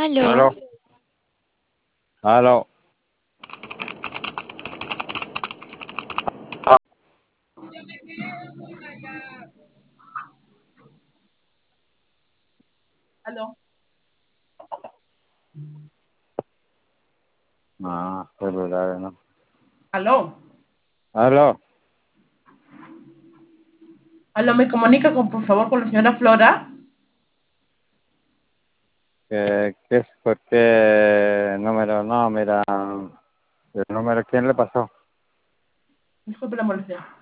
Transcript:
Aló, Aló, aló. aló, Ah, celulares, ¿no? aló, Aló, aló, me comunica por favor con la señora Flora. ¿qué es? ¿Por qué número? No, mira, el número, ¿quién le pasó? Disculpe la molestia.